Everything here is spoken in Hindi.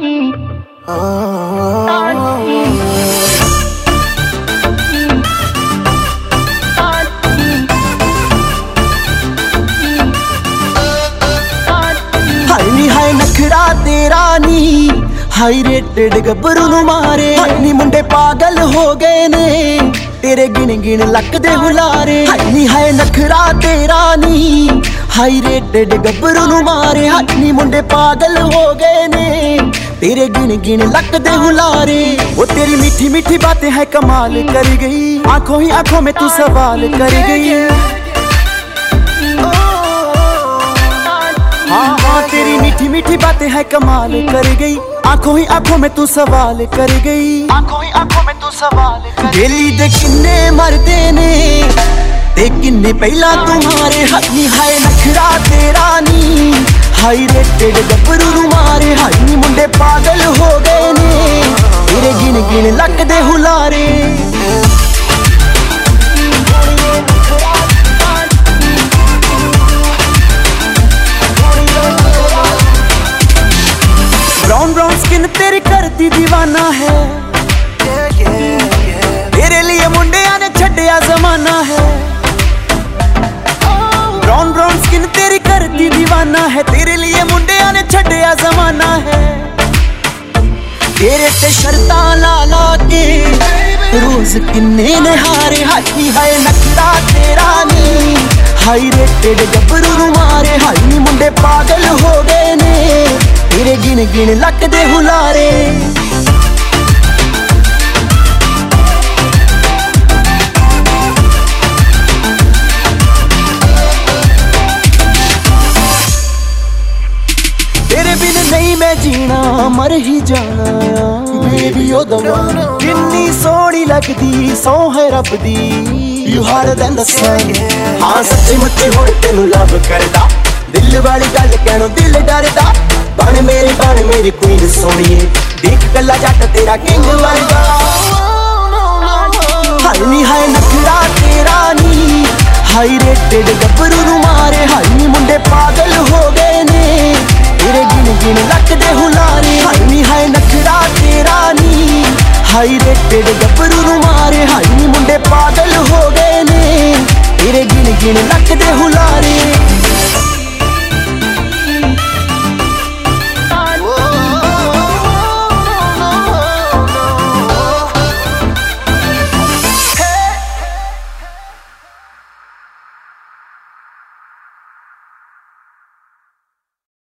हाय नखरा तेरा नी हाई रेटेड गब्बरू नू मारे नी मुंडे पागल हो गए ने तेरे गिन गिन लक दे हुलारे। हाय नखरा तेरा नी हाई रेटेड गब्बरू नू मारे नी मुंडे पागल हो गए ने तेरे गिन गिन लक दे हुलारे। वो तेरी मीठी मीठी बातें है कमाल कर गई, आंखों ही आंखों में तू सवाल कर गई। हाँ तेरी मीठी मीठी बातें है कमाल कर गई, आंखों ही आंखों में तू सवाल कर गई। आंखों ही आंखों में तू सवाल कर गेली दे किन्ने मरदे ने ते किन्ने पहला तुम्हारे हथनी। हाय नखरा तेरा नी हाई रेटेड गब्बरू नू मारे नी मुंडे पागल हो गए ने तेरे गिन गिन लक दे हुलारे। ब्राउन ब्राउन स्किन तेरी करती दीवाना है, तेरे लिए मुंडिया ने छड्डिया जमाना है। ब्राउन ब्राउन स्किन तेरी करती दीवाना है, तेरे लिए मुंडिया ने छड्डिया जमाना है। तेरे ते शर्तां ला ला के रोज किन्ने ने हारे हाथी। हाय नखरा तेरा नी हाई रेटेड गब्बरू नू मारे नी मुंडे पागल हो गए ने तेरे गिन गिन लक दे हुलारे। तेरे बिन नहीं मैं जीना मर ही जाना बेबी ओ दवाना। किन्नी सोहनी लगदी सौ है रब दी you harder than the sun. हाँ सच्ची मुच्ची होए तेनू लव करदा, दिल वाली गल कहणों दिल डरदा। बन मेरी क्वीन सोहणीए देख कला जट तेरा किंग वर्गा। हाय नखरा तेरा नी हाई रेटेड गब्बरू नू मारे नी मुंडे पागल हो गए ने तेरे गिन गिन लक दे हुलारे। हाय नखरा तेरा नी हाई रेटेड गब्बरू नू मारे नी मुंडे पागल हो गए ने तेरे गिन गिन लक दे हुलारे।